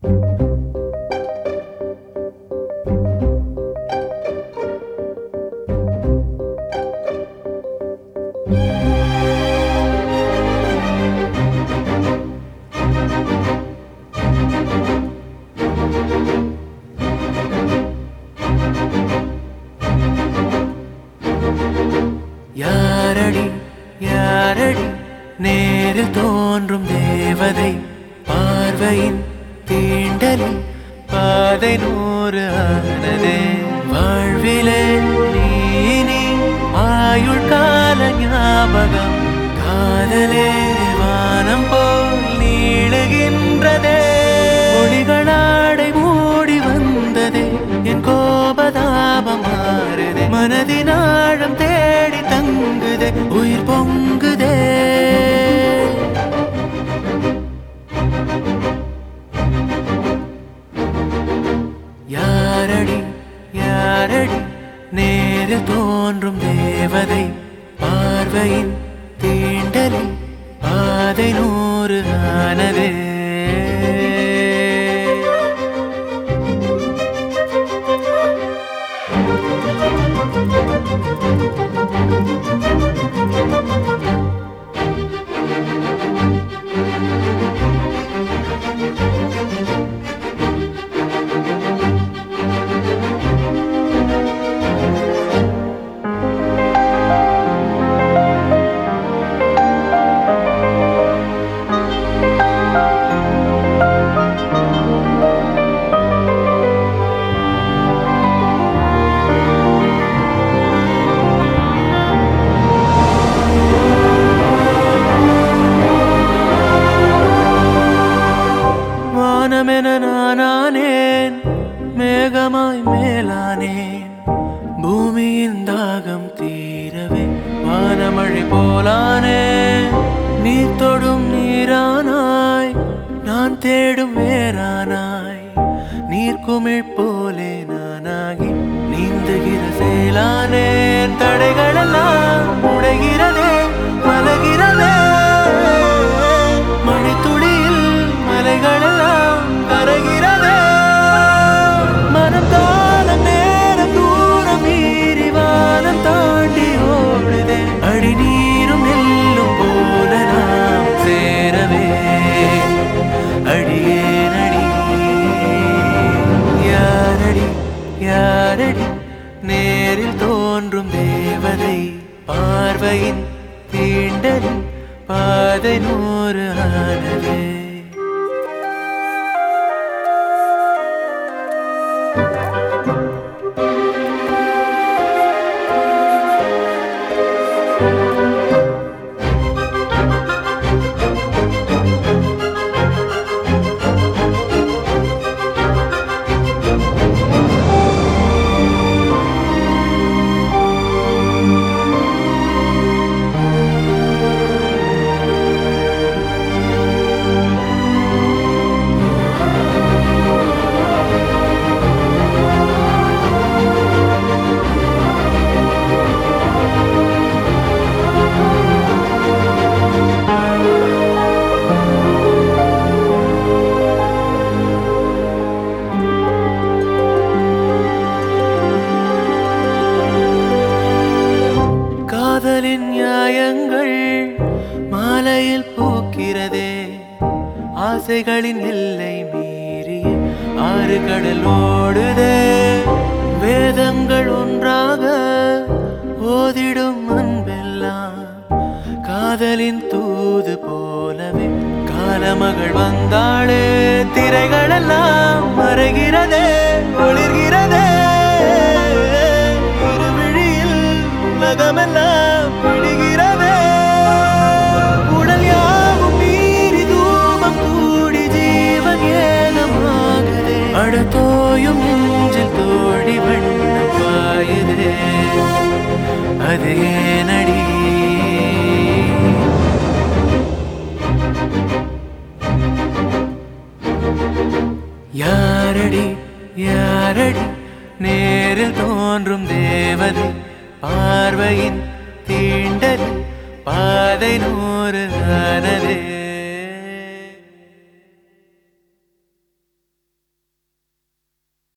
யாரடி யாரடி நேரில் தோன்றும் தேவதை பார்வையின் தீண்டலில் பாதை 100 ஆனதே வாழ்விலே நீ ஆயுள் கால ஞாபகம் காதலே வானம் போல் நீளுகின்றதே ஒளிகளாடை மூடி வந்ததே என் கோபதாபம் மாறுதே மனதின் ஆழம் தேடி தங்குதே உயிர் பொங்குதே யாரடி யாரடி நேரில் தோன்றும் தேவதை பார்வையின் தீண்டலில் பாதை 100 ஆனதே வானமென நானானேன் மேகமாய் மேலானேன் பூமியின் தாகம் தீரவே வானமழை போலானே நீ தொடும் நீரானாய் நான் தேடும் வேறானாய் நீர்க்குமிழ் போலே நானாகி நீந்துகிற சேலானேன் தடைகளெல்லாம் உடைகிறதே மலகிறதே மழைத்துளியில் மலைகளெல்லாம் கரைகிறதே மனம் காலம் நேரம் தூரம் மீறி வானம் தாண்டி ஓடுதே அடி நீரும் நெல்லும் போல நாம் சேரவே அடியேனடி யாரடி யாரடி நேரில் தோன்றும் தேவதை பார்வையின் தீண்டலில் பாதை 100 ஆனதே காதலின் நியாயங்கள் மாலையில் பூக்கிறதே ஆசைகளின் எல்லை மீறிய 6 கடல் ஓடுதே வேதங்கள் ஒன்றாக ஓதிடும் அன்பெல்லாம் காதலின் தூது போலவே காலமகள் வந்தாளே திரைகளெல்லாம் மறைகிறதே ஒளிர்கிறதே இருவிழியில் உலகமெல்லாம் பிடிகிறதே உடல் யாவும் மீறி தூபம் கூடி ஜீவன் ஏகமாகுதே அடத்தோயும் நெஞ்சில் தோழி வண்ணம் பாயுதே அது ஏனடி யாரடி யாரடி நேரில் தோன்றும் தேவதை பார்வையின் தீண்டலில் பாதை 100 ஆனதே